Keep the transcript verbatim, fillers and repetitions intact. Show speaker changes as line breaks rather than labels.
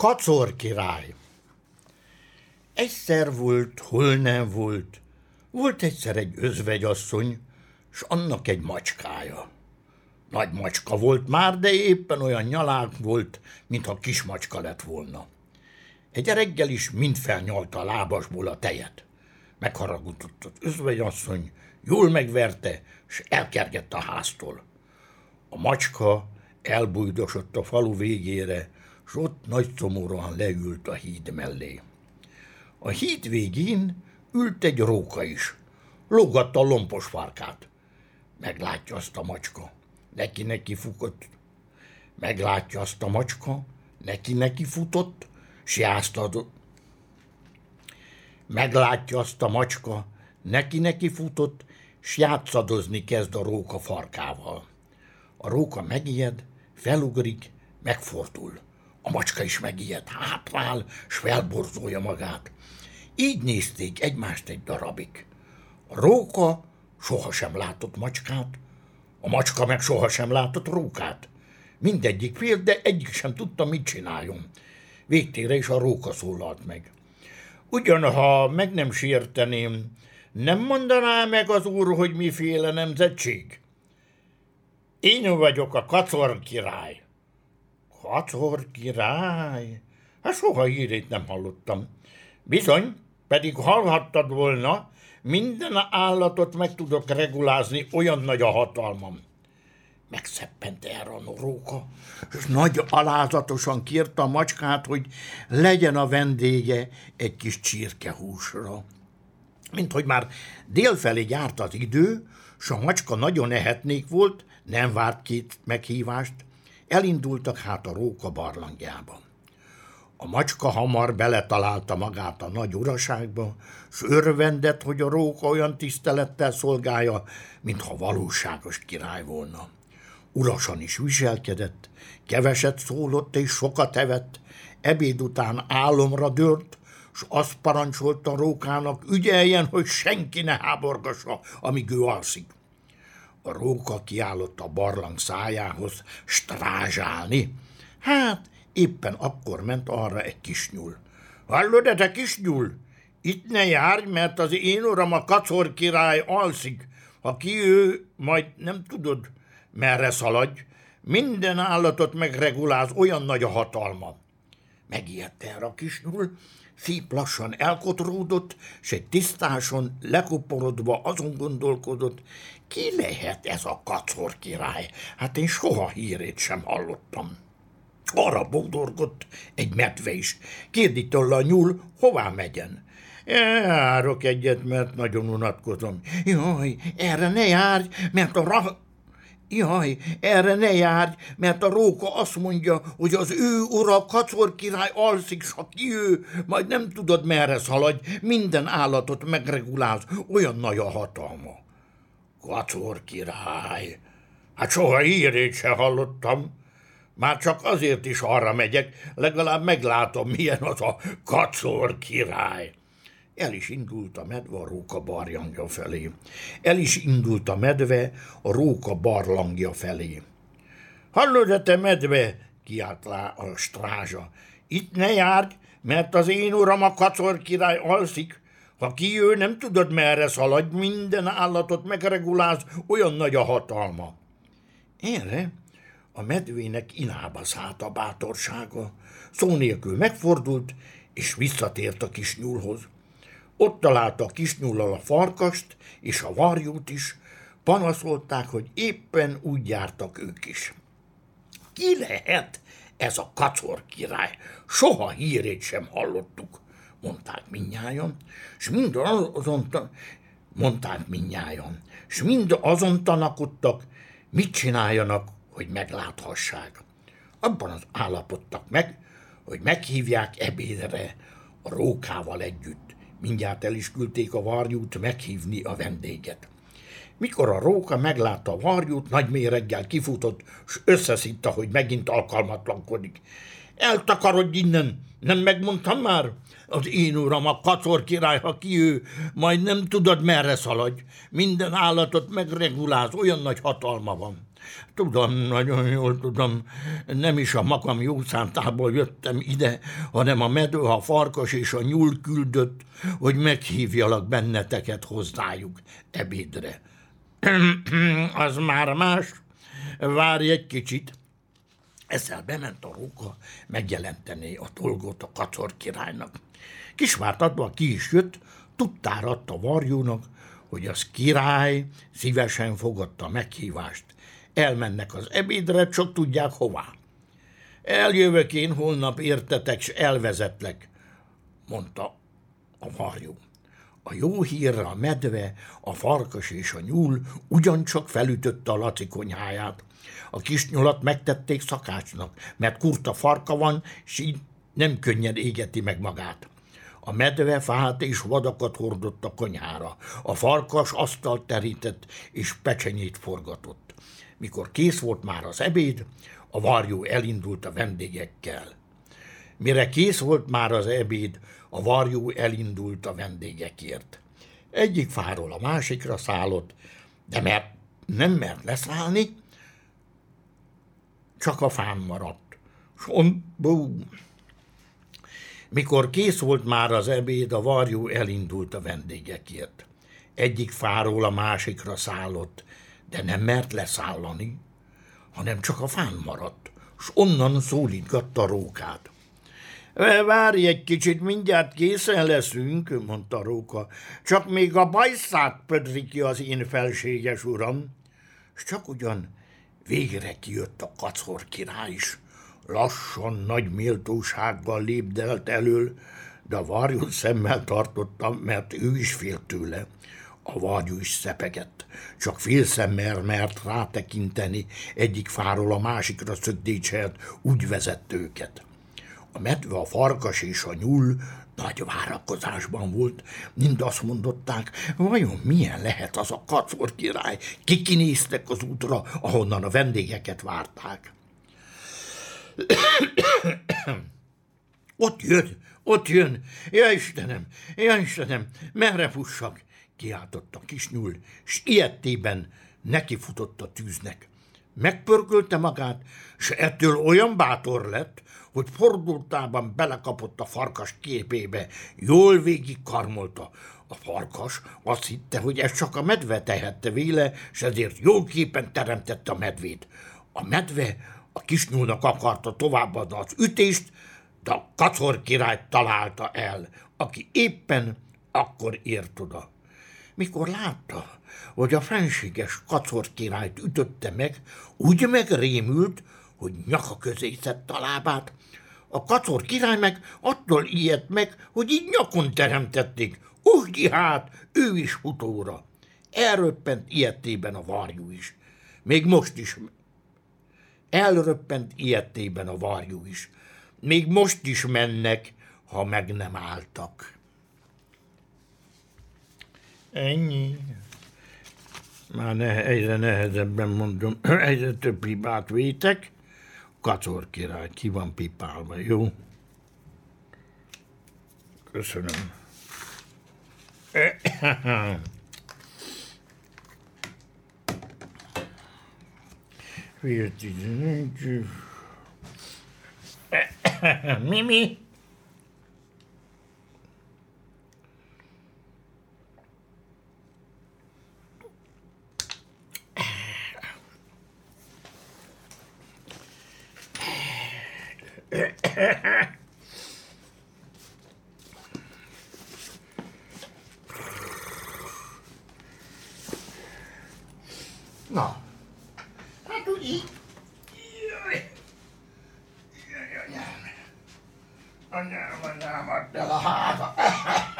Kacor király. Egyszer volt, hol nem volt. Volt egyszer egy özvegyasszony, s annak egy macskája. Nagy macska volt már, de éppen olyan nyalák volt, mintha kis macska lett volna. Egy reggel is mind felnyalta a lábasból a tejet. Megharagudott az özvegyasszony, jól megverte, s elkergett a háztól. A macska elbújdosott a falu végére, s ott nagy szomorúan leült a híd mellé. A híd végén ült egy róka is, lógatta a lompos farkát. Meglátja azt a macska, neki-neki futott. Meglátja azt a macska, neki-neki futott, s játszadott. Meglátja azt a macska, neki-neki futott, s játszadozni kezd a róka farkával. A róka megijed, felugrik, megfordul. A macska is megijed, hátrál, s felborzolja magát. Így nézték egymást egy darabig. A róka sohasem látott macskát, a macska meg sohasem látott rókát. Mindegyik félt, de egyik sem tudta, mit csináljon. Végtére is a róka szólalt meg. Ugyanha meg nem sérteném, nem mondaná meg az úr, hogy miféle nemzetség? Én vagyok a Kacor király. Kacor király? Hát soha hírét nem hallottam. Bizony, pedig hallhattad volna, minden állatot meg tudok regulázni, olyan nagy a hatalmam. Megszeppent erre a róka, és nagy alázatosan kérte a macskát, hogy legyen a vendége egy kis csirkehúsra. Minthogy már délfelé járt az idő, s a macska nagyon ehetnék volt, nem várt két meghívást, elindultak hát a róka barlangjába. A macska hamar beletalálta magát a nagy uraságba, s örvendett, hogy a róka olyan tisztelettel szolgálja, mintha valóságos király volna. Urasan is viselkedett, keveset szólott és sokat evett, ebéd után álomra dőlt, s azt parancsolta a rókának, ügyeljen, hogy senki ne háborgassa, amíg ő alszik. A róka kiállott a barlang szájához strázsálni. Hát, éppen akkor ment arra egy kisnyúl. Hallod, te kisnyúl? Itt ne járj, mert az én uram a Kacor király alszik. Ha ki ő, majd nem tudod, merre szaladj. Minden állatot megreguláz, olyan nagy a hatalma. Megijedt erre a kisnyúl, szép lassan elkotródott, s egy tisztáson lekuporodva azon gondolkodott, ki lehet ez a Kacor király? Hát én soha hírét sem hallottam. Arra bódorgott egy medve is. Kérdi tőle a nyúl, hová megyen. Járok egyet, mert nagyon unatkozom. Jaj, erre ne járj, mert a ra... Jaj, erre ne járj, mert a róka azt mondja, hogy az ő ura Kacor király alszik, s ha ki ő, majd nem tudod, merre szaladj, minden állatot megreguláz, olyan nagy a hatalma. Kacor király? Hát soha hírét se hallottam. Már csak azért is arra megyek, legalább meglátom, milyen az a Kacor király. El is indult a medve a róka barlangja felé. El is indult a medve a róka barlangja felé. Hallod, te medve? Kiált lá a strázsa. Itt ne járj, mert az én uram a Kacor király alszik. Ha kijő, nem tudod, merre szaladj, minden állatot megreguláz, olyan nagy a hatalma. Erre a medvének inába szállt a bátorsága, szó nélkül megfordult, és visszatért a kisnyúlhoz. Ott találta a kisnyúllal a farkast és a varjút is, panaszolták, hogy éppen úgy jártak ők is. Ki lehet ez a Kacor király? Soha hírét sem hallottuk, mondták mindnyájan, s mind azon, mondták mindnyájan, s mind azon tanakodtak, mit csináljanak, hogy megláthassák. Abban az állapodtak meg, hogy meghívják ebédre a rókával együtt. Mindjárt el is küldték a varjút meghívni a vendéget. Mikor a róka meglátta a varjút, nagy méreggel kifutott, s összeszitta, hogy megint alkalmatlankodik. Eltakarodj innen, nem megmondtam már? Az én uram a Kacor király, ha ki ő, majd nem tudod, merre szaladj. Minden állatot megreguláz, olyan nagy hatalma van. Tudom, nagyon jól tudom, nem is a magam jó szántából jöttem ide, hanem a medve, a farkas és a nyúl küldött, hogy meghívjalak benneteket hozzájuk ebédre. Az már más, várj egy kicsit. Ezzel bement a róka megjelenteni a dolgot a Kacor királynak. Kisvárt adva ki is jött, tudtára adta varjúnak, hogy az király szívesen fogadta a meghívást. Elmennek az ebédre, csak tudják hová. Eljövök én holnap értetek, s elvezetlek, mondta a varjú. A jó hírre a medve, a farkas és a nyúl ugyancsak felütötte a Laci konyháját. A kis nyulat megtették szakácsnak, mert kurta farka van, s így nem könnyen égeti meg magát. A medve fát és vadakat hordott a konyhára, a farkas asztalt terített és pecsenyét forgatott. Mikor kész volt már az ebéd, a varjú elindult a vendégekkel. Mire kész volt már az ebéd, a varjú elindult a vendégekért. Egyik fáról a másikra szállott, de mert nem mert leszállni, csak a fán maradt. Bum. Mikor kész volt már az ebéd, a varjú elindult a vendégekért. Egyik fáról a másikra szállott, de nem mert leszállani, hanem csak a fán maradt, s onnan szólítgatta a rókát. Várj egy kicsit, mindjárt készen leszünk, mondta a róka, csak még a bajszát pödri ki az én felséges uram. S csak ugyan végre kijött a Kacor király is. Lassan, nagy méltósággal lépdelt elől, de a varjú szemmel tartotta, mert ő is félt tőle. A varjú is szepegett, csak félszemmel mert rátekinteni, egyik fáról a másikra szögdécselt, úgy vezett őket. A medve, a farkas és a nyúl nagy várakozásban volt, mind azt mondották, vajon milyen lehet az a Kacor király, kikinéztek az útra, ahonnan a vendégeket várták. Ott jön, ott jön, ja Istenem, ja Istenem, merre fussak, kiáltott a kis nyúl, s ilyettében nekifutott a tűznek. Megpörkölte magát, s ettől olyan bátor lett, hogy fordultában belekapott a farkas képébe, jól végig karmolta. A farkas azt hitte, hogy ez csak a medve tehette véle, s ezért jól képen teremtette a medvét. A medve a kisnyúlnak akarta továbbadni az ütést, de a Kacor királyt találta el, aki éppen akkor ért oda. Mikor látta, hogy a fenséges Kacor királyt ütötte meg, úgy megrémült, hogy nyaka közé szedte a lábát. A Kacor király meg attól ijedt meg, hogy így nyakon teremtették. Úgy hát, ő is utóra. Elröppent ijettében a varjú is. Még most is. Elröppent ijettében a varjú is. Még most is mennek, ha meg nem álltak. Ennyi. Már ne, egyre nehezebben mondom, egyre több hibát vétek. Kacor király, ki van pipálva, jó? Köszönöm. Mimi? Na, hát úgy így. Jaj. Jaj, anyám. Anyám, anyám, add el a háza.